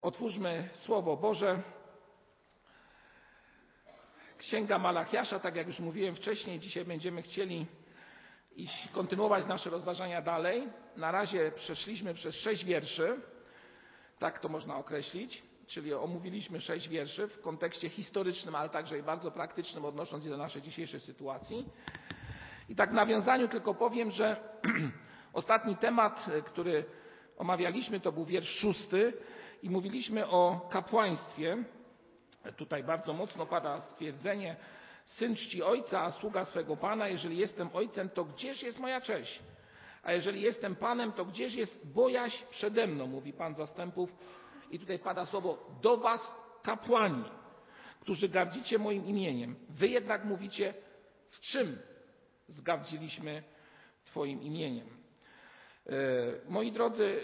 Otwórzmy Słowo Boże. Księga Malachiasza, tak jak już mówiłem wcześniej, dzisiaj będziemy chcieli kontynuować nasze rozważania dalej. Na razie przeszliśmy przez 6 wierszy, tak to można określić, czyli omówiliśmy 6 wierszy w kontekście historycznym, ale także i bardzo praktycznym, odnosząc się do naszej dzisiejszej sytuacji. I tak w nawiązaniu tylko powiem, że ostatni temat, który omawialiśmy, to był wiersz 6 i mówiliśmy o kapłaństwie. Tutaj bardzo mocno pada stwierdzenie: syn czci ojca, a sługa swego pana. Jeżeli jestem ojcem, to gdzież jest moja cześć? A jeżeli jestem panem, to gdzież jest bojaźń przede mną? Mówi Pan zastępów. I tutaj pada słowo: do was, kapłani, którzy gardzicie moim imieniem. Wy jednak mówicie: w czym zgardziliśmy Twoim imieniem? Moi drodzy,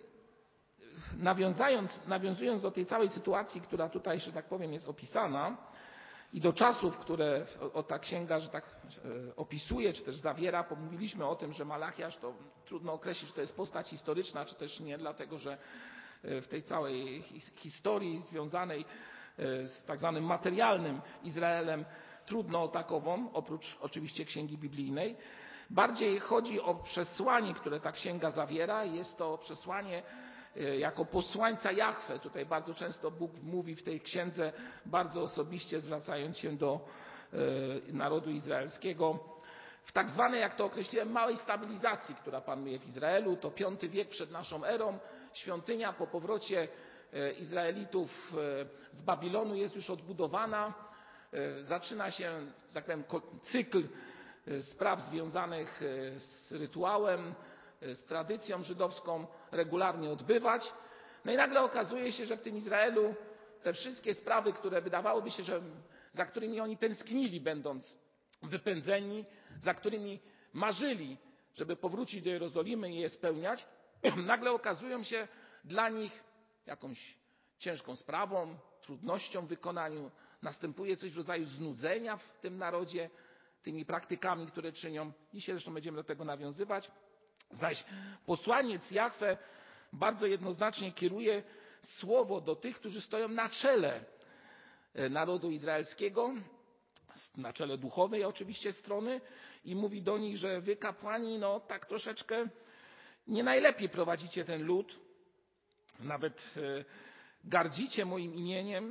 nawiązując do tej całej sytuacji, która tutaj, że tak powiem, jest opisana, i do czasów, które ta księga, że tak opisuje, czy też zawiera, pomówiliśmy o tym, że Malachiasz to trudno określić, czy to jest postać historyczna, czy też nie, dlatego że w tej całej historii związanej z tak zwanym materialnym Izraelem trudno o takową, oprócz oczywiście księgi biblijnej. Bardziej chodzi o przesłanie, które ta księga zawiera. Jest to przesłanie jako posłańca Jahwe. Tutaj bardzo często Bóg mówi w tej księdze bardzo osobiście, zwracając się do narodu izraelskiego. W tak zwanej, jak to określiłem, małej stabilizacji, która panuje w Izraelu. To V wiek przed naszą erą. Świątynia po powrocie Izraelitów z Babilonu jest już odbudowana. Zaczyna się, że tak powiem, cykl spraw związanych z rytuałem, z tradycją żydowską regularnie odbywać. No i nagle okazuje się, że w tym Izraelu te wszystkie sprawy, które wydawałoby się, że za którymi oni tęsknili, będąc wypędzeni, za którymi marzyli, żeby powrócić do Jerozolimy i je spełniać, nagle okazują się dla nich jakąś ciężką sprawą, trudnością w wykonaniu. Następuje coś w rodzaju znudzenia w tym narodzie tymi praktykami, które czynią. Dzisiaj zresztą będziemy do tego nawiązywać. Zaś posłaniec Jahwe bardzo jednoznacznie kieruje słowo do tych, którzy stoją na czele narodu izraelskiego, na czele duchowej oczywiście strony, i mówi do nich, że wy, kapłani, no tak troszeczkę nie najlepiej prowadzicie ten lud, nawet gardzicie moim imieniem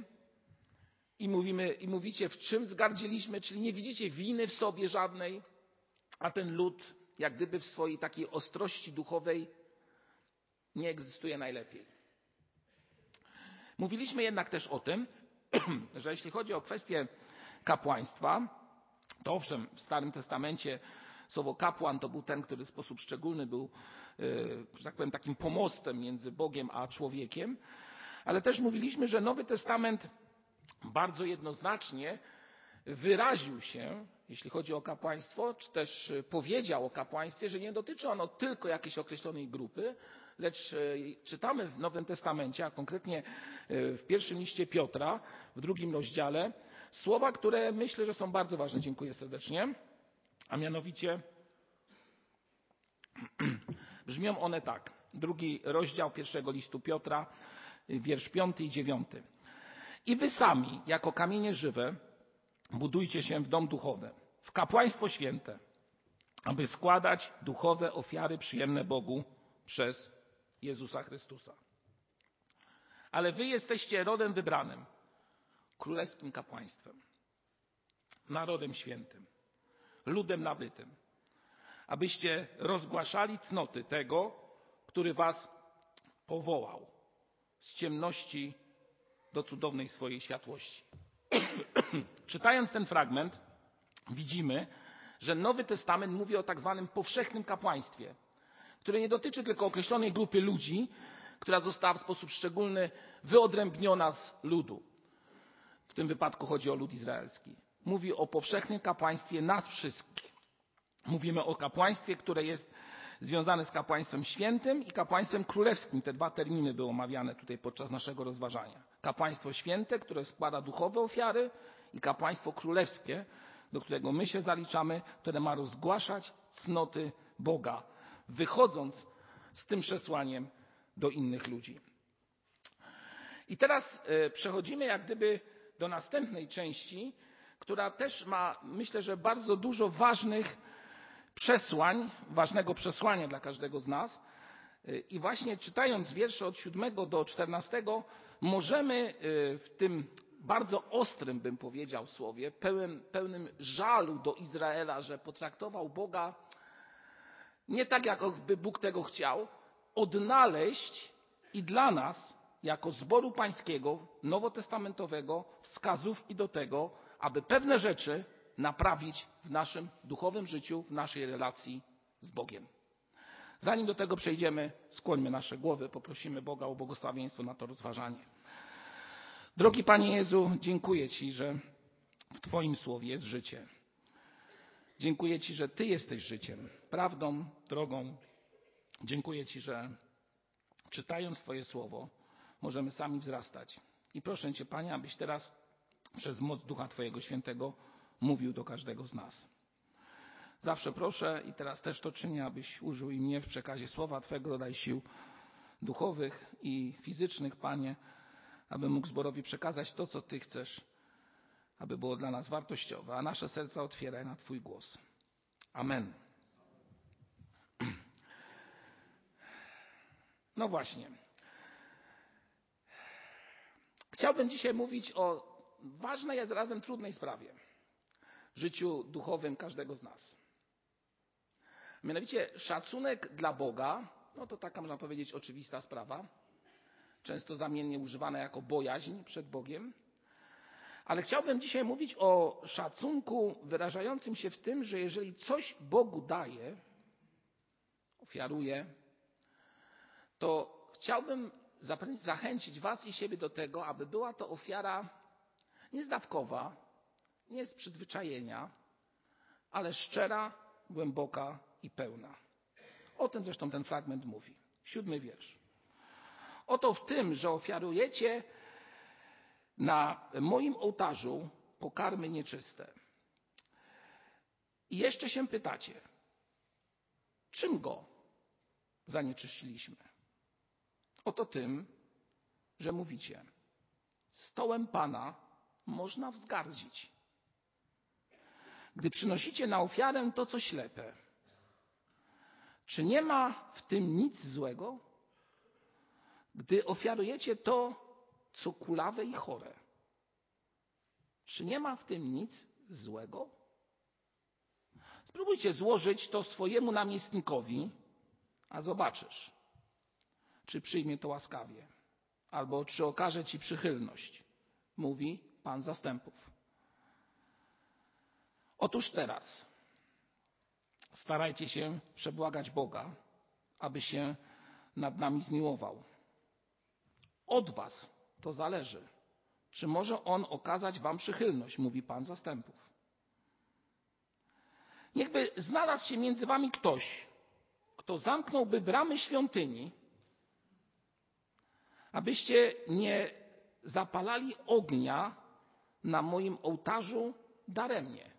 i mówicie, w czym zgardziliśmy, czyli nie widzicie winy w sobie żadnej, a ten lud jak gdyby w swojej takiej ostrości duchowej nie egzystuje najlepiej. Mówiliśmy jednak też o tym, że jeśli chodzi o kwestię kapłaństwa, to owszem, w Starym Testamencie słowo kapłan to był ten, który w sposób szczególny był, że tak powiem, takim pomostem między Bogiem a człowiekiem, ale też mówiliśmy, że Nowy Testament bardzo jednoznacznie wyraził się, jeśli chodzi o kapłaństwo, czy też powiedział o kapłaństwie, że nie dotyczy ono tylko jakiejś określonej grupy, lecz czytamy w Nowym Testamencie, a konkretnie w pierwszym liście Piotra, w 2 rozdziale, słowa, które myślę, że są bardzo ważne. Dziękuję serdecznie. A mianowicie brzmią one tak. 2 rozdział 1 listu Piotra, wiersz 5 i 9. I wy sami, jako kamienie żywe, budujcie się w dom duchowy, w kapłaństwo święte, aby składać duchowe ofiary przyjemne Bogu przez Jezusa Chrystusa. Ale wy jesteście rodem wybranym, królewskim kapłaństwem, narodem świętym, ludem nabytym, abyście rozgłaszali cnoty tego, który was powołał z ciemności do cudownej swojej światłości. Czytając ten fragment, widzimy, że Nowy Testament mówi o tak zwanym powszechnym kapłaństwie, które nie dotyczy tylko określonej grupy ludzi, która została w sposób szczególny wyodrębniona z ludu. W tym wypadku chodzi o lud izraelski. Mówi o powszechnym kapłaństwie nas wszystkich. Mówimy o kapłaństwie, które jest związane z kapłaństwem świętym i kapłaństwem królewskim. Te 2 terminy były omawiane tutaj podczas naszego rozważania. Kapłaństwo święte, które składa duchowe ofiary, i kapłaństwo królewskie, do którego my się zaliczamy, które ma rozgłaszać cnoty Boga, wychodząc z tym przesłaniem do innych ludzi. I teraz przechodzimy jak gdyby do następnej części, która też ma, myślę, że bardzo dużo ważnego przesłania dla każdego z nas. I właśnie czytając wiersze od 7 do 14 możemy w tym bardzo ostrym, bym powiedział, słowie, pełnym żalu do Izraela, że potraktował Boga nie tak, jakby Bóg tego chciał, odnaleźć i dla nas, jako zboru pańskiego, nowotestamentowego, wskazówki do tego, aby pewne rzeczy naprawić w naszym duchowym życiu, w naszej relacji z Bogiem. Zanim do tego przejdziemy, skłońmy nasze głowy, poprosimy Boga o błogosławieństwo na to rozważanie. Drogi Panie Jezu, dziękuję Ci, że w Twoim słowie jest życie. Dziękuję Ci, że Ty jesteś życiem, prawdą, drogą. Dziękuję Ci, że czytając Twoje słowo możemy sami wzrastać. I proszę Cię, Panie, abyś teraz przez moc Ducha Twojego Świętego mówił do każdego z nas. Zawsze proszę i teraz też to czynię, abyś użył i mnie w przekazie słowa Twego, daj sił duchowych i fizycznych, Panie, aby mógł zborowi przekazać to, co Ty chcesz, aby było dla nas wartościowe, a nasze serca otwieraj na Twój głos. Amen. No właśnie. Chciałbym dzisiaj mówić o ważnej, a zarazem trudnej sprawie w życiu duchowym każdego z nas. Mianowicie szacunek dla Boga, no to taka można powiedzieć oczywista sprawa, często zamiennie używana jako bojaźń przed Bogiem. Ale chciałbym dzisiaj mówić o szacunku wyrażającym się w tym, że jeżeli coś Bogu daje, ofiaruje, to chciałbym zachęcić Was i siebie do tego, aby była to ofiara niezdawkowa, nie z przyzwyczajenia, ale szczera, głęboka i pełna. O tym zresztą ten fragment mówi. 7 wiersz. Oto w tym, że ofiarujecie na moim ołtarzu pokarmy nieczyste. I jeszcze się pytacie, czym go zanieczyściliśmy? Oto tym, że mówicie, stołem Pana można wzgardzić. Gdy przynosicie na ofiarę to, co ślepe, czy nie ma w tym nic złego? Gdy ofiarujecie to, co kulawe i chore, czy nie ma w tym nic złego? Spróbujcie złożyć to swojemu namiestnikowi, a zobaczysz, czy przyjmie to łaskawie, albo czy okaże ci przychylność, mówi Pan zastępów. Otóż teraz starajcie się przebłagać Boga, aby się nad nami zmiłował. Od was to zależy, czy może On okazać wam przychylność, mówi Pan zastępów. Niechby znalazł się między wami ktoś, kto zamknąłby bramy świątyni, abyście nie zapalali ognia na moim ołtarzu daremnie.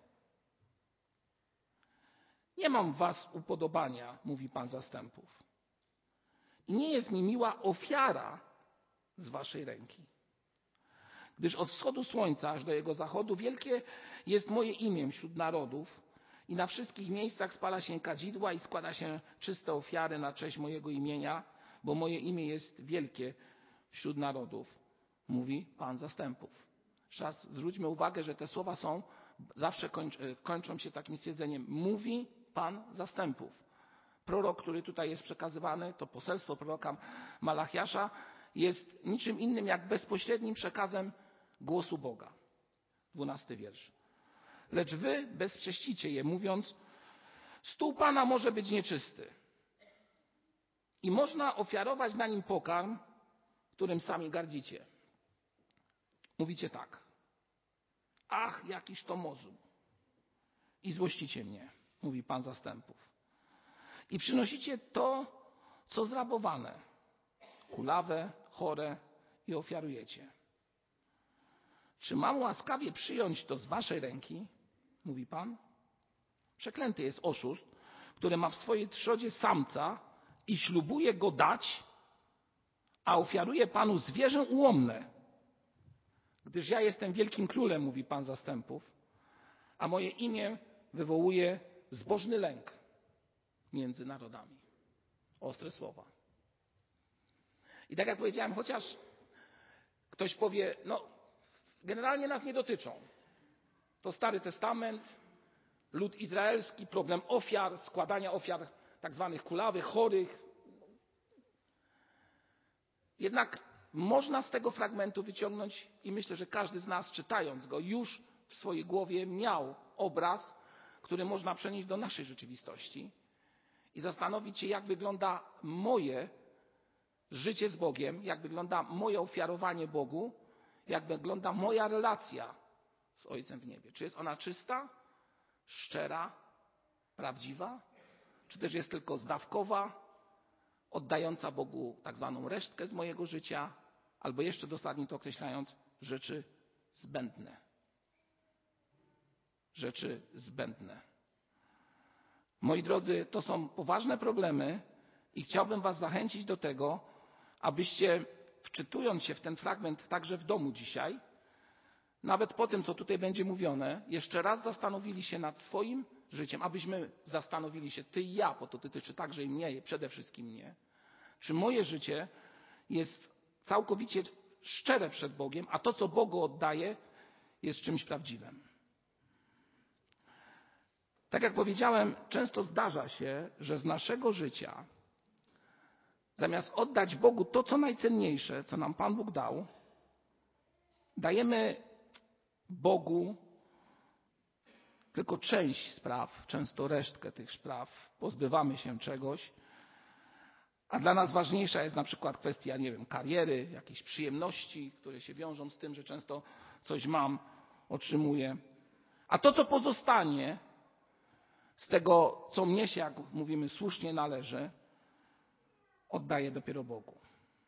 Nie mam w was upodobania, mówi Pan zastępów. I nie jest mi miła ofiara z waszej ręki. Gdyż od wschodu słońca aż do jego zachodu wielkie jest moje imię wśród narodów i na wszystkich miejscach spala się kadzidła i składa się czyste ofiary na cześć mojego imienia, bo moje imię jest wielkie wśród narodów, mówi Pan zastępów. Jeszcze raz zwróćmy uwagę, że te słowa zawsze kończą się takim stwierdzeniem, mówi Pan zastępów. Prorok, który tutaj jest przekazywany, to poselstwo proroka Malachiasza, jest niczym innym jak bezpośrednim przekazem głosu Boga. 12 wiersz. Lecz wy bezcześcicie je, mówiąc, stół Pana może być nieczysty i można ofiarować na nim pokarm, którym sami gardzicie. Mówicie tak. Ach, jakiż to mozuł. I złościcie mnie, mówi Pan zastępów. I przynosicie to, co zrabowane, kulawe, chore i ofiarujecie. Czy mam łaskawie przyjąć to z waszej ręki, mówi Pan? Przeklęty jest oszust, który ma w swojej trzodzie samca i ślubuje go dać, a ofiaruję Panu zwierzę ułomne, gdyż ja jestem wielkim królem, mówi Pan zastępów, a moje imię wywołuje zbożny lęk między narodami. Ostre słowa. I tak jak powiedziałem, chociaż ktoś powie, generalnie nas nie dotyczą. To Stary Testament, lud izraelski, problem ofiar, składania ofiar tak zwanych kulawych, chorych. Jednak można z tego fragmentu wyciągnąć i myślę, że każdy z nas, czytając go, już w swojej głowie miał obraz, który można przenieść do naszej rzeczywistości i zastanowić się, jak wygląda moje życie z Bogiem, jak wygląda moje ofiarowanie Bogu, jak wygląda moja relacja z Ojcem w niebie. Czy jest ona czysta, szczera, prawdziwa, czy też jest tylko zdawkowa, oddająca Bogu tak zwaną resztkę z mojego życia, albo jeszcze dosadnie to określając, rzeczy zbędne. Rzeczy zbędne. Moi drodzy, to są poważne problemy i chciałbym Was zachęcić do tego, abyście, wczytując się w ten fragment także w domu dzisiaj, nawet po tym, co tutaj będzie mówione, jeszcze raz zastanowili się nad swoim życiem, abyśmy zastanowili się, ty i ja, bo to dotyczy także i mnie, przede wszystkim mnie, czy moje życie jest całkowicie szczere przed Bogiem, a to, co Bogu oddaję, jest czymś prawdziwym. Tak jak powiedziałem, często zdarza się, że z naszego życia, zamiast oddać Bogu to, co najcenniejsze, co nam Pan Bóg dał, dajemy Bogu tylko część spraw, często resztkę tych spraw, pozbywamy się czegoś, a dla nas ważniejsza jest na przykład kwestia, kariery, jakiejś przyjemności, które się wiążą z tym, że często coś mam, otrzymuję. A to, co pozostanie z tego, co mnie się, jak mówimy, słusznie należy, oddaję dopiero Bogu.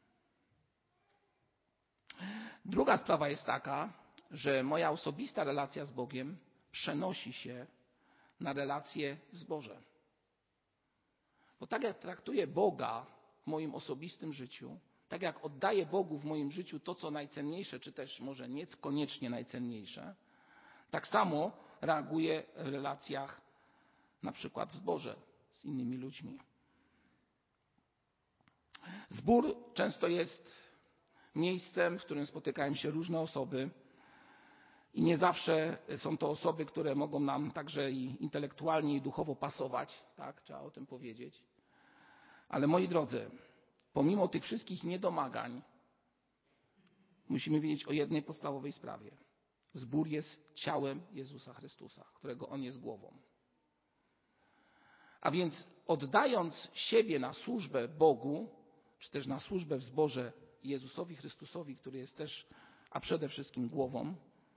Druga sprawa jest taka, że moja osobista relacja z Bogiem przenosi się na relacje z Bożem. Bo tak jak traktuję Boga w moim osobistym życiu, tak jak oddaję Bogu w moim życiu to, co najcenniejsze, czy też może niekoniecznie najcenniejsze, tak samo reaguję w relacjach na przykład w zborze z innymi ludźmi. Zbór często jest miejscem, w którym spotykają się różne osoby i nie zawsze są to osoby, które mogą nam także i intelektualnie i duchowo pasować, tak, trzeba o tym powiedzieć. Ale moi drodzy, pomimo tych wszystkich niedomagań, musimy wiedzieć o jednej podstawowej sprawie. Zbór jest ciałem Jezusa Chrystusa, którego On jest głową. A więc oddając siebie na służbę Bogu, czy też na służbę w zborze Jezusowi Chrystusowi, który jest też, a przede wszystkim głową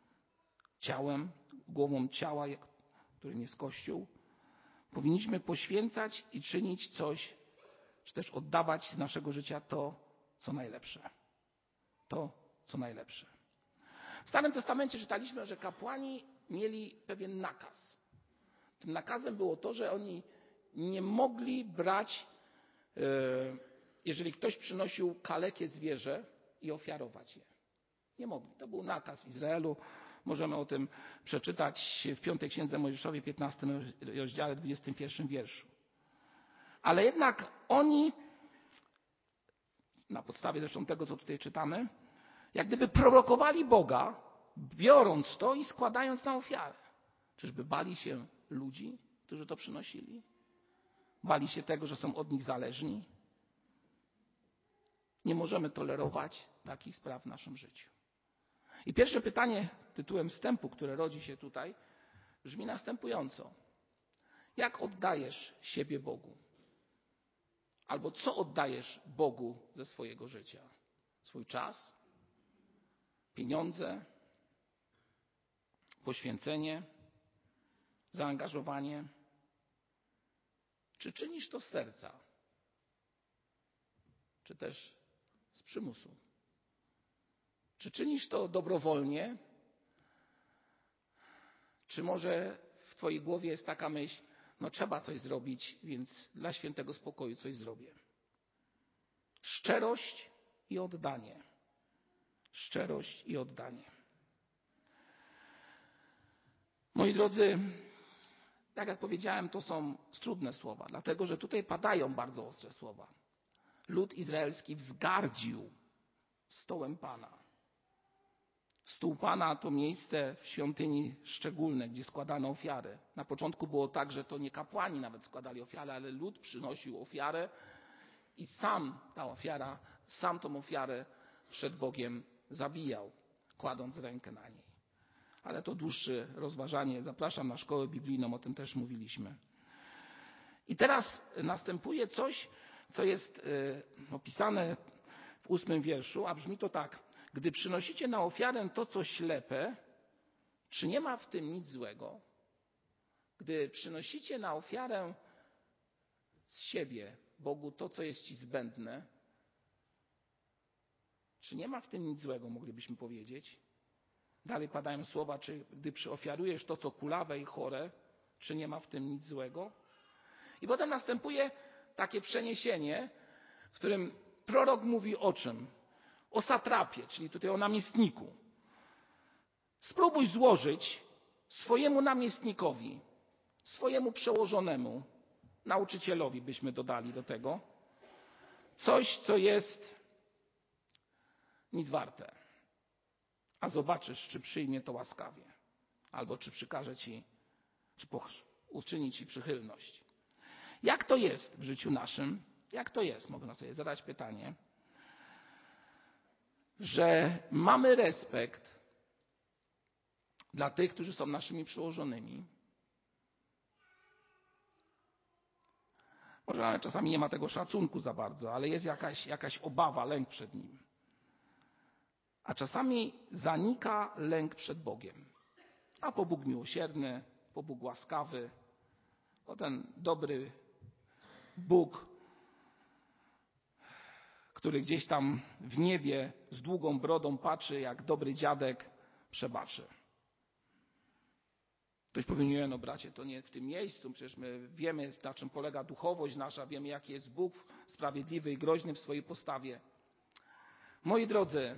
ciała, którym jest Kościół, powinniśmy poświęcać i czynić coś, czy też oddawać z naszego życia to, co najlepsze. To, co najlepsze. W Starym Testamencie czytaliśmy, że kapłani mieli pewien nakaz. Tym nakazem było to, że oni nie mogli brać, jeżeli ktoś przynosił kalekie zwierzę i ofiarować je. Nie mogli. To był nakaz w Izraelu. Możemy o tym przeczytać w 5 Księdze Mojżeszowej, 15 rozdziale, 21 wierszu. Ale jednak oni, na podstawie zresztą tego, co tutaj czytamy, jak gdyby prorokowali Boga, biorąc to i składając na ofiarę. Czyżby bali się ludzi, którzy to przynosili? Bali się tego, że są od nich zależni? Nie możemy tolerować takich spraw w naszym życiu. I pierwsze pytanie tytułem wstępu, które rodzi się tutaj, brzmi następująco. Jak oddajesz siebie Bogu? Albo co oddajesz Bogu ze swojego życia? Swój czas? Pieniądze? Poświęcenie? Zaangażowanie? Czy czynisz to z serca? Czy też z przymusu? Czy czynisz to dobrowolnie? Czy może w twojej głowie jest taka myśl, trzeba coś zrobić, więc dla świętego spokoju coś zrobię. Szczerość i oddanie. Szczerość i oddanie. Moi drodzy, tak jak powiedziałem, to są trudne słowa, dlatego że tutaj padają bardzo ostre słowa. Lud izraelski wzgardził stołem Pana. Stół Pana to miejsce w świątyni szczególne, gdzie składano ofiary. Na początku było tak, że to nie kapłani nawet składali ofiarę, ale lud przynosił ofiarę i sam tą ofiarę przed Bogiem zabijał, kładąc rękę na niej. Ale to dłuższe rozważanie. Zapraszam na szkołę biblijną, o tym też mówiliśmy. I teraz następuje coś, co jest opisane w 8 wierszu, a brzmi to tak. Gdy przynosicie na ofiarę to, co ślepe, czy nie ma w tym nic złego? Gdy przynosicie na ofiarę z siebie Bogu to, co jest ci zbędne, czy nie ma w tym nic złego, moglibyśmy powiedzieć? Dalej padają słowa, czy gdy przyofiarujesz to, co kulawe i chore, czy nie ma w tym nic złego? I potem następuje takie przeniesienie, w którym prorok mówi o czym? O satrapie, czyli tutaj o namiestniku. Spróbuj złożyć swojemu namiestnikowi, swojemu przełożonemu, nauczycielowi byśmy dodali do tego, coś, co jest nic warte. A zobaczysz, czy przyjmie to łaskawie, albo czy przykaże ci, czy uczyni ci przychylność. Jak to jest w życiu naszym? Jak to jest? Można sobie zadać pytanie, że mamy respekt dla tych, którzy są naszymi przełożonymi. Może czasami nie ma tego szacunku za bardzo, ale jest jakaś obawa, lęk przed nim. A czasami zanika lęk przed Bogiem. A po Bóg miłosierny, po Bóg łaskawy, po ten dobry Bóg, który gdzieś tam w niebie z długą brodą patrzy, jak dobry dziadek, przebaczy. Ktoś powie, nie, no bracie, to nie w tym miejscu, przecież my wiemy, na czym polega duchowość nasza, wiemy, jaki jest Bóg sprawiedliwy i groźny w swojej postawie. Moi drodzy,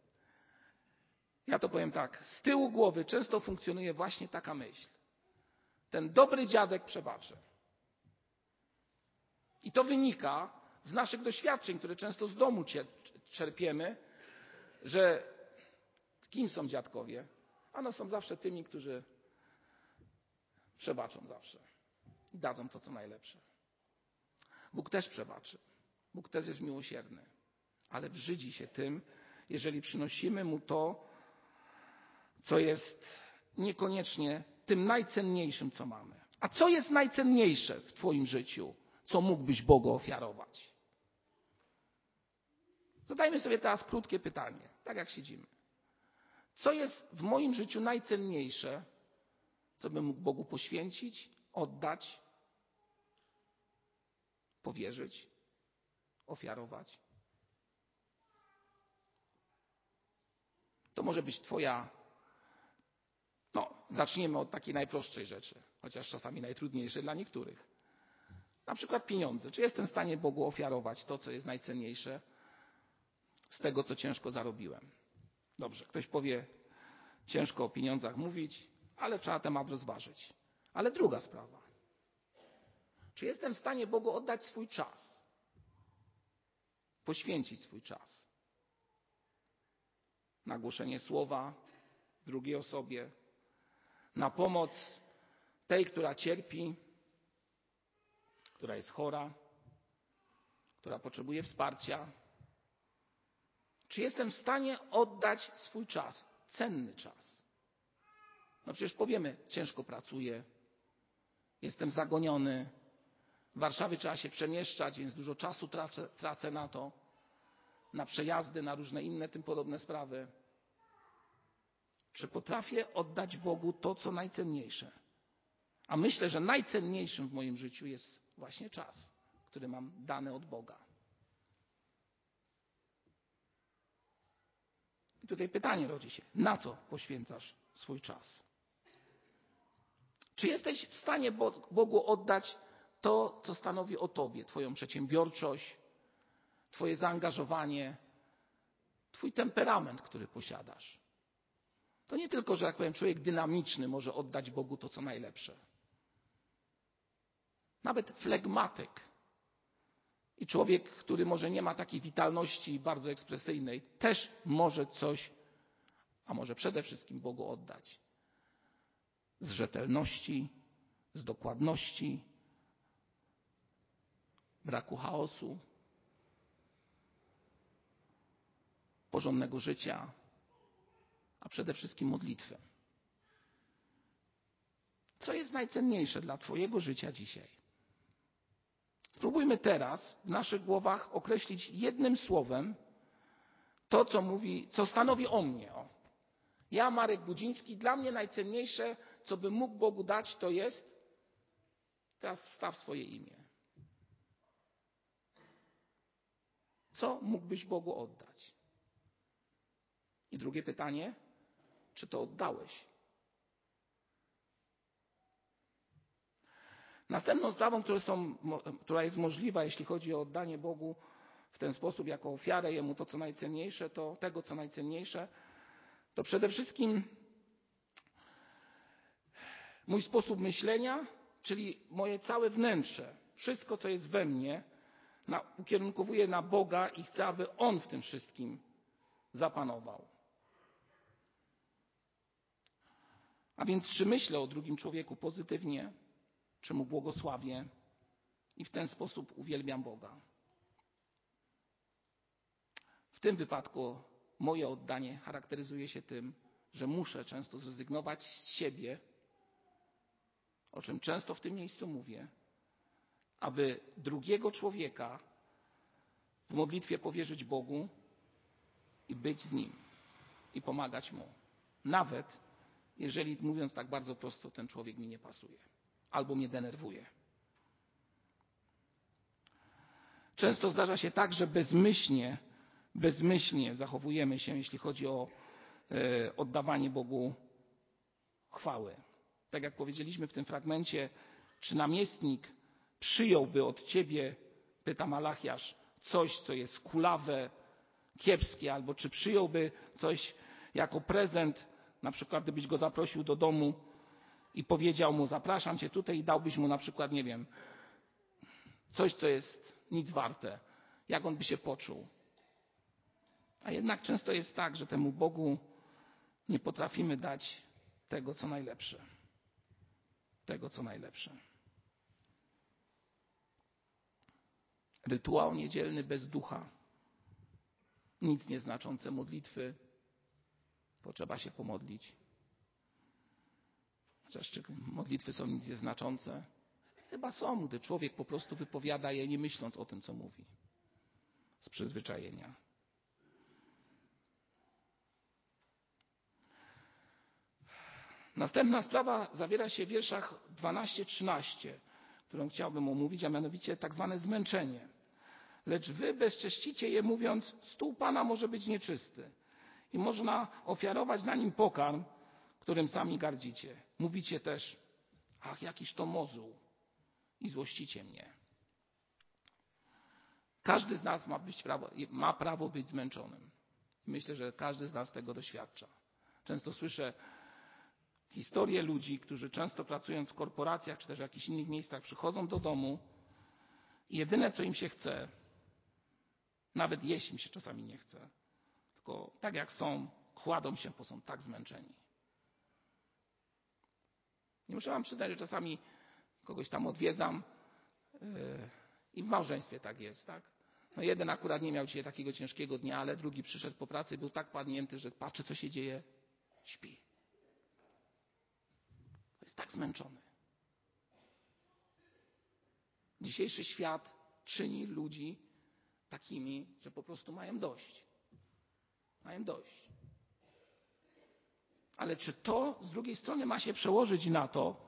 ja to powiem tak, z tyłu głowy często funkcjonuje właśnie taka myśl. Ten dobry dziadek przebaczy. I to wynika z naszych doświadczeń, które często z domu czerpiemy, że kim są dziadkowie? Ano są zawsze tymi, którzy przebaczą zawsze i dadzą to, co najlepsze. Bóg też przebaczy. Bóg też jest miłosierny, ale brzydzi się tym, jeżeli przynosimy Mu to, co jest niekoniecznie tym najcenniejszym, co mamy. A co jest najcenniejsze w Twoim życiu, co mógłbyś Bogu ofiarować? Zadajmy sobie teraz krótkie pytanie, tak jak siedzimy. Co jest w moim życiu najcenniejsze, co bym mógł Bogu poświęcić, oddać, powierzyć, ofiarować? To może być zacznijmy od takiej najprostszej rzeczy, chociaż czasami najtrudniejszej dla niektórych. Na przykład pieniądze. Czy jestem w stanie Bogu ofiarować to, co jest najcenniejsze z tego, co ciężko zarobiłem? Dobrze, ktoś powie, ciężko o pieniądzach mówić, ale trzeba temat rozważyć. Ale druga sprawa. Czy jestem w stanie Bogu oddać swój czas? Poświęcić swój czas na głoszenie słowa drugiej osobie, na pomoc tej, która cierpi, która jest chora, która potrzebuje wsparcia. Czy jestem w stanie oddać swój czas, cenny czas? No przecież powiemy, ciężko pracuję, jestem zagoniony, w Warszawie trzeba się przemieszczać, więc dużo czasu tracę na to, na przejazdy, na różne inne tym podobne sprawy. Czy potrafię oddać Bogu to, co najcenniejsze? A myślę, że najcenniejszym w moim życiu jest właśnie czas, który mam dany od Boga. I tutaj pytanie rodzi się, na co poświęcasz swój czas? Czy jesteś w stanie Bogu oddać to, co stanowi o Tobie, Twoją przedsiębiorczość, Twoje zaangażowanie, twój temperament, który posiadasz. To nie tylko, że jak powiem, człowiek dynamiczny może oddać Bogu to, co najlepsze. Nawet flegmatyk i człowiek, który może nie ma takiej witalności bardzo ekspresyjnej, też może coś, a może przede wszystkim Bogu oddać. Z rzetelności, z dokładności, braku chaosu, porządnego życia, a przede wszystkim modlitwę. Co jest najcenniejsze dla twojego życia dzisiaj? Spróbujmy teraz w naszych głowach określić jednym słowem to, co stanowi o mnie. Ja, Marek Budziński, dla mnie najcenniejsze, co bym mógł Bogu dać, to jest, teraz wstaw swoje imię. Co mógłbyś Bogu oddać? I drugie pytanie, czy to oddałeś? Następną sprawą, która jest możliwa, jeśli chodzi o oddanie Bogu w ten sposób, jako ofiarę Jemu to, co najcenniejsze, to przede wszystkim mój sposób myślenia, czyli moje całe wnętrze, wszystko, co jest we mnie, ukierunkowuję na Boga i chcę, aby On w tym wszystkim zapanował. A więc czy myślę o drugim człowieku pozytywnie, czy mu błogosławię i w ten sposób uwielbiam Boga. W tym wypadku moje oddanie charakteryzuje się tym, że muszę często zrezygnować z siebie, o czym często w tym miejscu mówię, aby drugiego człowieka w modlitwie powierzyć Bogu i być z Nim i pomagać Mu. Nawet jeżeli, mówiąc tak bardzo prosto, ten człowiek mi nie pasuje albo mnie denerwuje. Często zdarza się tak, że bezmyślnie zachowujemy się, jeśli chodzi o oddawanie Bogu chwały. Tak jak powiedzieliśmy w tym fragmencie, czy namiestnik przyjąłby od ciebie, pyta Malachiasz, coś, co jest kulawe, kiepskie, albo czy przyjąłby coś jako prezent, na przykład gdybyś go zaprosił do domu i powiedział mu, zapraszam cię tutaj i dałbyś mu na przykład, nie wiem, coś, co jest nic warte. Jak on by się poczuł? A jednak często jest tak, że temu Bogu nie potrafimy dać tego, co najlepsze. Tego, co najlepsze. Rytuał niedzielny bez ducha. Nic nieznaczące modlitwy. Potrzeba się pomodlić. Chociaż czy modlitwy są nic nieznaczące? Chyba są, gdy człowiek po prostu wypowiada je, nie myśląc o tym, co mówi. Z przyzwyczajenia. Następna sprawa zawiera się w wierszach 12-13, którą chciałbym omówić, a mianowicie tak zwane zmęczenie. Lecz wy bezcześcicie je, mówiąc, stół Pana może być nieczysty i można ofiarować na nim pokarm, którym sami gardzicie. Mówicie też, ach, jakiś to mozuł i złościcie mnie. Każdy z nas ma prawo być zmęczonym. Myślę, że każdy z nas tego doświadcza. Często słyszę historie ludzi, którzy często pracując w korporacjach czy też w jakichś innych miejscach przychodzą do domu i jedyne, co im się chce, nawet jeść im się czasami nie chce, tylko tak jak są, kładą się, bo są tak zmęczeni. Nie muszę wam przyznać, że czasami kogoś tam odwiedzam i w małżeństwie tak jest, tak? No jeden akurat nie miał dzisiaj takiego ciężkiego dnia, ale drugi przyszedł po pracy i był tak padnięty, że patrzy, co się dzieje, śpi. Jest tak zmęczony. Dzisiejszy świat czyni ludzi takimi, że po prostu mają dość. Mają dość. Ale czy to z drugiej strony ma się przełożyć na to,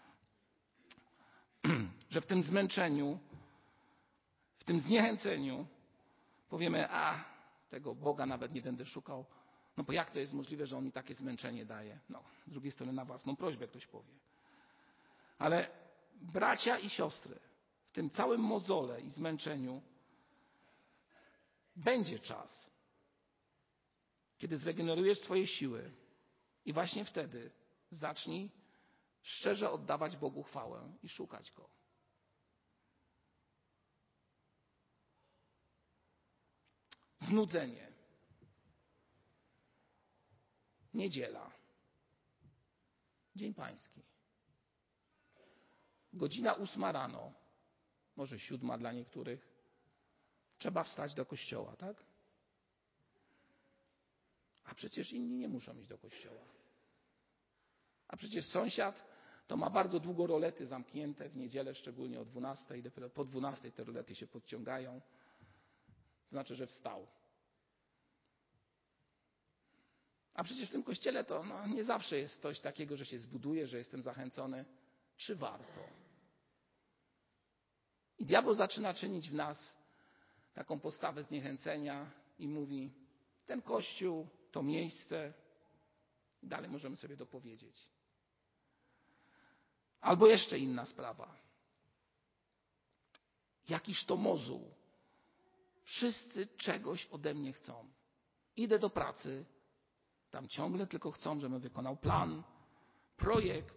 że w tym zmęczeniu, w tym zniechęceniu powiemy, tego Boga nawet nie będę szukał, no bo jak to jest możliwe, że On mi takie zmęczenie daje? No, z drugiej strony na własną prośbę ktoś powie. Ale bracia i siostry, w tym całym mozole i zmęczeniu będzie czas. kiedy zregenerujesz swoje siły i właśnie wtedy zacznij szczerze oddawać Bogu chwałę i szukać Go. Znudzenie. Niedziela. Dzień Pański. Godzina 8 rano, może 7 dla niektórych. Trzeba wstać do kościoła, tak? A przecież inni nie muszą iść do kościoła. A przecież sąsiad to ma bardzo długo rolety zamknięte w niedzielę, szczególnie o 12 i dopiero po 12 te rolety się podciągają. To znaczy, że wstał. A przecież w tym kościele to nie zawsze jest coś takiego, że się zbuduje, że jestem zachęcony. Czy warto? I diabeł zaczyna czynić w nas taką postawę zniechęcenia i mówi, ten kościół, to miejsce. I dalej możemy sobie dopowiedzieć. Albo jeszcze inna sprawa. Jakiż to mozuł. Wszyscy czegoś ode mnie chcą. Idę do pracy. Tam ciągle tylko chcą, żebym wykonał plan, projekt.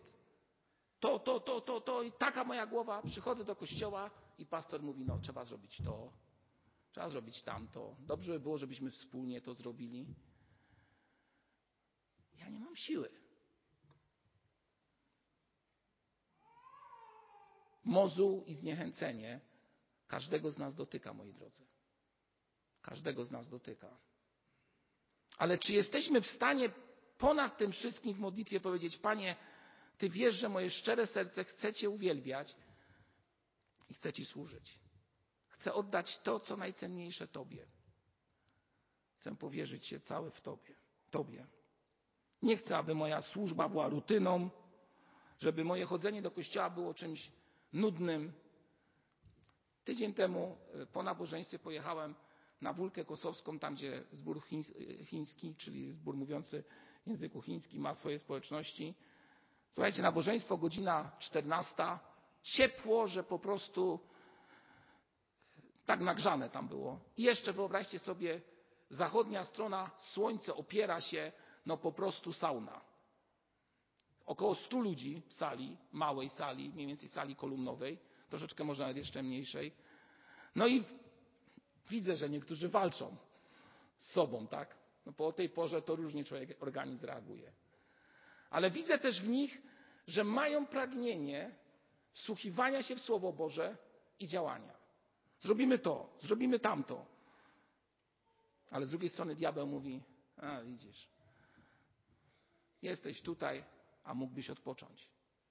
To i taka moja głowa. Przychodzę do kościoła i pastor mówi, trzeba zrobić to, trzeba zrobić tamto. Dobrze by było, żebyśmy wspólnie to zrobili. Ja nie mam siły. Mozuł i zniechęcenie każdego z nas dotyka, moi drodzy. Każdego z nas dotyka. Ale czy jesteśmy w stanie ponad tym wszystkim w modlitwie powiedzieć, Panie, Ty wiesz, że moje szczere serce chce Cię uwielbiać i chce Ci służyć. Chcę oddać to, co najcenniejsze Tobie. Chcę powierzyć się cały w Tobie. Nie chcę, aby moja służba była rutyną, żeby moje chodzenie do kościoła było czymś nudnym. Tydzień temu po nabożeństwie pojechałem na Wólkę Kosowską, tam gdzie zbór chiński, czyli zbór mówiący w języku chińskim ma swoje społeczności. Słuchajcie, nabożeństwo godzina 14. Ciepło, że po prostu tak nagrzane tam było. I jeszcze wyobraźcie sobie, zachodnia strona, słońce opiera się, po prostu sauna. Około 100 ludzi w sali, małej sali, mniej więcej sali kolumnowej, troszeczkę może nawet jeszcze mniejszej. I widzę, że niektórzy walczą z sobą, tak? Po tej porze to różnie organizm reaguje. Ale widzę też w nich, że mają pragnienie wsłuchiwania się w Słowo Boże i działania. Zrobimy to, zrobimy tamto. Ale z drugiej strony diabeł mówi, widzisz, jesteś tutaj, a mógłbyś odpocząć.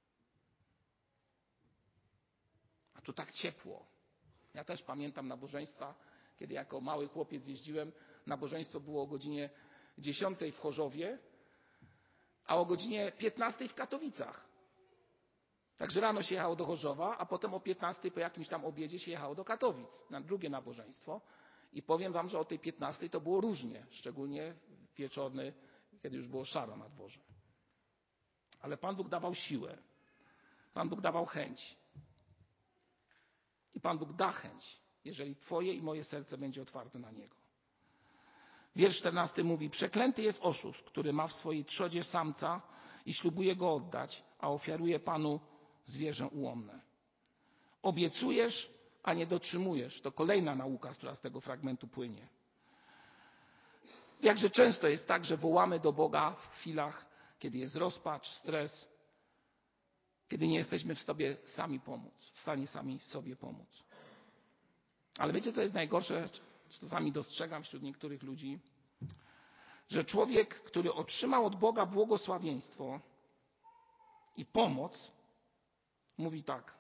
A tu tak ciepło. Ja też pamiętam nabożeństwa, kiedy jako mały chłopiec jeździłem. Nabożeństwo było o godzinie 10 w Chorzowie, a o godzinie 15 w Katowicach. Także rano się jechało do Chorzowa, a potem o 15 po jakimś tam obiedzie się jechało do Katowic na drugie nabożeństwo. I powiem wam, że o tej 15 to było różnie, szczególnie wieczorny, kiedy już było szaro na dworze. Ale Pan Bóg dawał siłę. Pan Bóg dawał chęć. I Pan Bóg da chęć, jeżeli twoje i moje serce będzie otwarte na Niego. Wiersz 14 mówi, przeklęty jest oszust, który ma w swojej trzodzie samca i ślubuje go oddać, a ofiaruje Panu zwierzę ułomne. Obiecujesz, a nie dotrzymujesz. To kolejna nauka, która z tego fragmentu płynie. Jakże często jest tak, że wołamy do Boga w chwilach, kiedy jest rozpacz, stres, kiedy nie jesteśmy w stanie sami sobie pomóc. Ale wiecie, co jest najgorsze? Czasami dostrzegam wśród niektórych ludzi, że człowiek, który otrzymał od Boga błogosławieństwo i pomoc, mówi tak.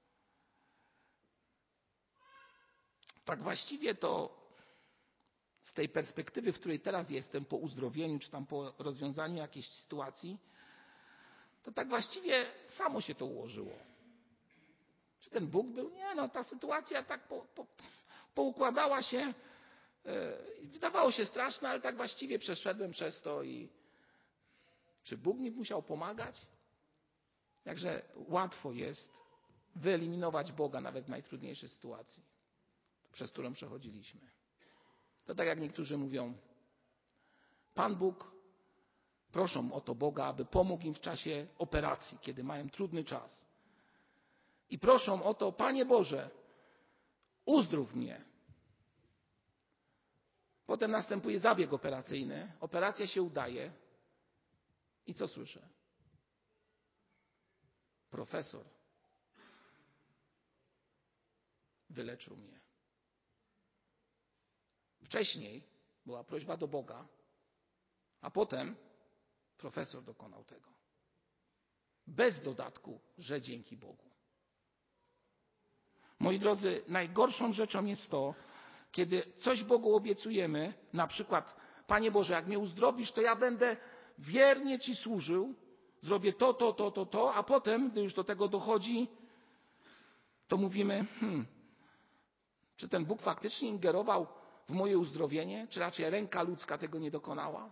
Tak właściwie to z tej perspektywy, w której teraz jestem, po uzdrowieniu, czy tam po rozwiązaniu jakiejś sytuacji, to tak właściwie samo się to ułożyło. Czy ten Bóg był? Nie, ta sytuacja tak poukładała się, wydawało się straszne, ale tak właściwie przeszedłem przez to i czy Bóg mi musiał pomagać? Jakże łatwo jest wyeliminować Boga nawet w najtrudniejszej sytuacji, przez którą przechodziliśmy. To tak jak niektórzy mówią, Pan Bóg, proszą o to Boga, aby pomógł im w czasie operacji, kiedy mają trudny czas. I proszą o to: Panie Boże, uzdrów mnie. Potem następuje zabieg operacyjny, operacja się udaje i co słyszę? Profesor wyleczył mnie. Wcześniej była prośba do Boga, a potem profesor dokonał tego. Bez dodatku, że dzięki Bogu. Moi drodzy, najgorszą rzeczą jest to, kiedy coś Bogu obiecujemy, na przykład: Panie Boże, jak mnie uzdrowisz, to ja będę wiernie Ci służył, zrobię to, a potem, gdy już do tego dochodzi, to mówimy: czy ten Bóg faktycznie ingerował w moje uzdrowienie, czy raczej ręka ludzka tego nie dokonała?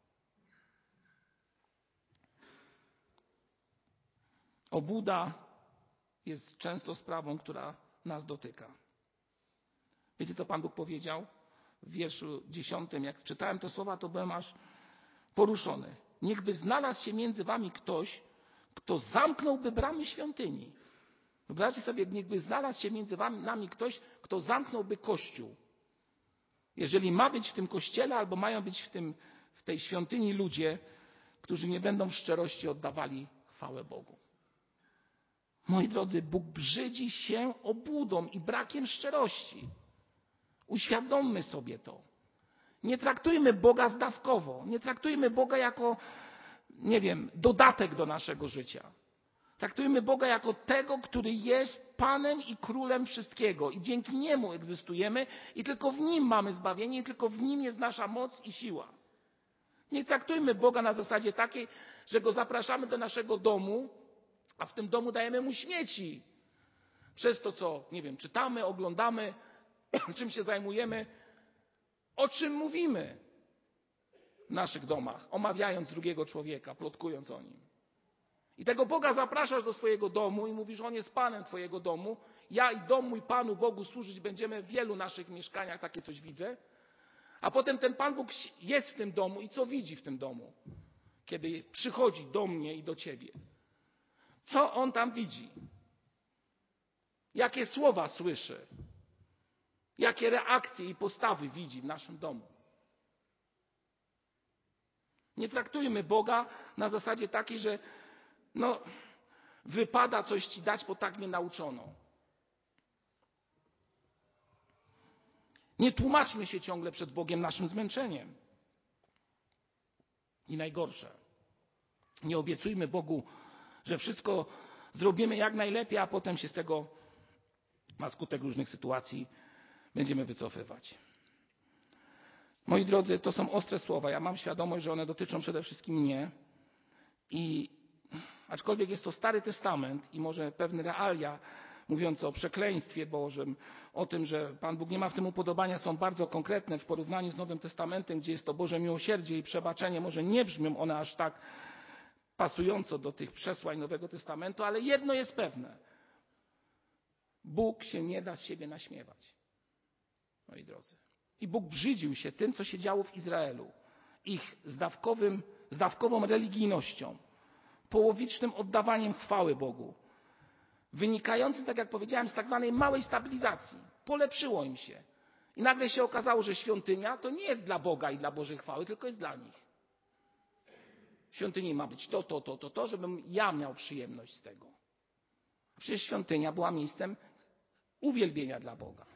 Obłuda jest często sprawą, która nas dotyka. Wiecie, co Pan Bóg powiedział w wierszu 10? Jak czytałem te słowa, to byłem aż poruszony. Niechby znalazł się między wami ktoś, kto zamknąłby bramy świątyni. Wyobraźcie sobie, niechby znalazł się między nami ktoś, kto zamknąłby Kościół. Jeżeli ma być w tym kościele, albo mają być w tej świątyni ludzie, którzy nie będą w szczerości oddawali chwałę Bogu. Moi drodzy, Bóg brzydzi się obłudą i brakiem szczerości. Uświadommy sobie to. Nie traktujmy Boga zdawkowo. Nie traktujmy Boga jako, dodatek do naszego życia. Traktujmy Boga jako tego, który jest Panem i Królem wszystkiego. I dzięki Niemu egzystujemy i tylko w Nim mamy zbawienie i tylko w Nim jest nasza moc i siła. Nie traktujmy Boga na zasadzie takiej, że Go zapraszamy do naszego domu, a w tym domu dajemy Mu śmieci. Przez to, co, czytamy, oglądamy, czym się zajmujemy, o czym mówimy w naszych domach, omawiając drugiego człowieka, plotkując o nim. I tego Boga zapraszasz do swojego domu i mówisz: On jest Panem twojego domu. Ja i dom mój Panu Bogu służyć będziemy w wielu naszych mieszkaniach, takie coś widzę. A potem ten Pan Bóg jest w tym domu i co widzi w tym domu, kiedy przychodzi do mnie i do ciebie? Co On tam widzi? Jakie słowa słyszy? Jakie reakcje i postawy widzi w naszym domu? Nie traktujmy Boga na zasadzie takiej, że wypada coś Ci dać, bo tak mnie nauczono. Nie tłumaczmy się ciągle przed Bogiem naszym zmęczeniem. I najgorsze, nie obiecujmy Bogu, że wszystko zrobimy jak najlepiej, a potem się z tego, na skutek różnych sytuacji, będziemy wycofywać. Moi drodzy, to są ostre słowa. Ja mam świadomość, że one dotyczą przede wszystkim mnie. I aczkolwiek jest to Stary Testament i może pewne realia mówiące o przekleństwie Bożym, o tym, że Pan Bóg nie ma w tym upodobania, są bardzo konkretne w porównaniu z Nowym Testamentem, gdzie jest to Boże miłosierdzie i przebaczenie. Może nie brzmią one aż tak pasująco do tych przesłań Nowego Testamentu, ale jedno jest pewne. Bóg się nie da z siebie naśmiewać. Moi drodzy. I Bóg brzydził się tym, co się działo w Izraelu. Ich zdawkową religijnością, połowicznym oddawaniem chwały Bogu, wynikającym, tak jak powiedziałem, z tak zwanej małej stabilizacji. Polepszyło im się. I nagle się okazało, że świątynia to nie jest dla Boga i dla Bożej chwały, tylko jest dla nich. W świątyni ma być to, żebym ja miał przyjemność z tego. Przecież świątynia była miejscem uwielbienia dla Boga.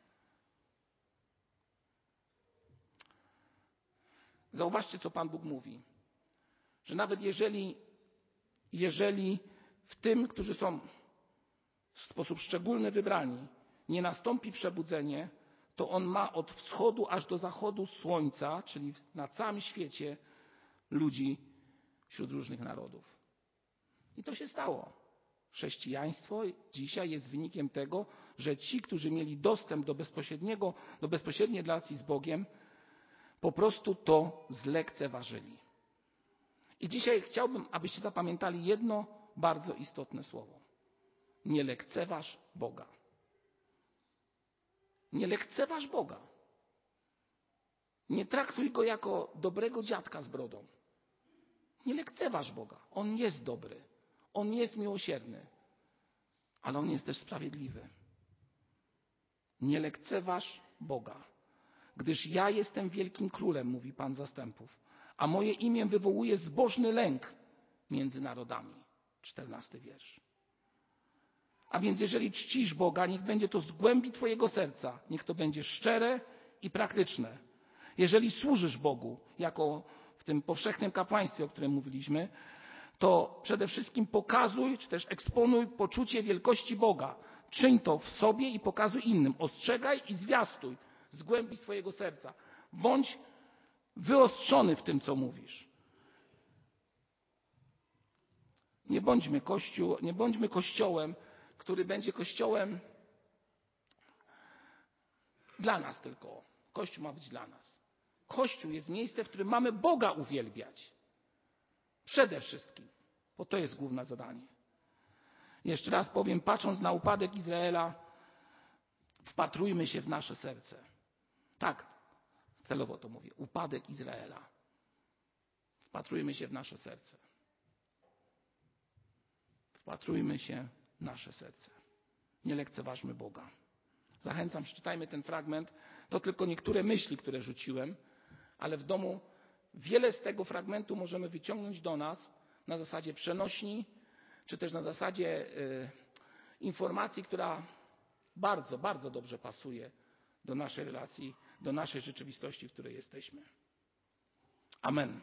Zauważcie, co Pan Bóg mówi. Że nawet jeżeli w tym, którzy są w sposób szczególny wybrani, nie nastąpi przebudzenie, to On ma od wschodu aż do zachodu słońca, czyli na całym świecie, ludzi wśród różnych narodów. I to się stało. Chrześcijaństwo dzisiaj jest wynikiem tego, że ci, którzy mieli dostęp do bezpośredniej relacji z Bogiem, po prostu to zlekceważyli. I dzisiaj chciałbym, abyście zapamiętali jedno bardzo istotne słowo. Nie lekceważ Boga. Nie lekceważ Boga. Nie traktuj Go jako dobrego dziadka z brodą. Nie lekceważ Boga. On jest dobry. On jest miłosierny. Ale On jest też sprawiedliwy. Nie lekceważ Boga. Gdyż ja jestem wielkim królem, mówi Pan zastępów, a moje imię wywołuje zbożny lęk między narodami. 14 wiersz. A więc jeżeli czcisz Boga, niech będzie to z głębi twojego serca. Niech to będzie szczere i praktyczne. Jeżeli służysz Bogu, jako w tym powszechnym kapłaństwie, o którym mówiliśmy, to przede wszystkim pokazuj, czy też eksponuj poczucie wielkości Boga. Czyń to w sobie i pokazuj innym. Ostrzegaj i zwiastuj z głębi swojego serca. Bądź wyostrzony w tym, co mówisz. Nie bądźmy kościołem, który będzie kościołem dla nas tylko. Kościół ma być dla nas. Kościół jest miejscem, w którym mamy Boga uwielbiać. Przede wszystkim, bo to jest główne zadanie. Jeszcze raz powiem, patrząc na upadek Izraela, wpatrujmy się w nasze serce. Tak, celowo to mówię. Upadek Izraela. Wpatrujmy się w nasze serce. Wpatrujmy się w nasze serce. Nie lekceważmy Boga. Zachęcam, przeczytajmy ten fragment. To tylko niektóre myśli, które rzuciłem, ale w domu wiele z tego fragmentu możemy wyciągnąć do nas na zasadzie przenośni, czy też na zasadzie informacji, która bardzo, bardzo dobrze pasuje do naszej relacji, do naszej rzeczywistości, w której jesteśmy. Amen.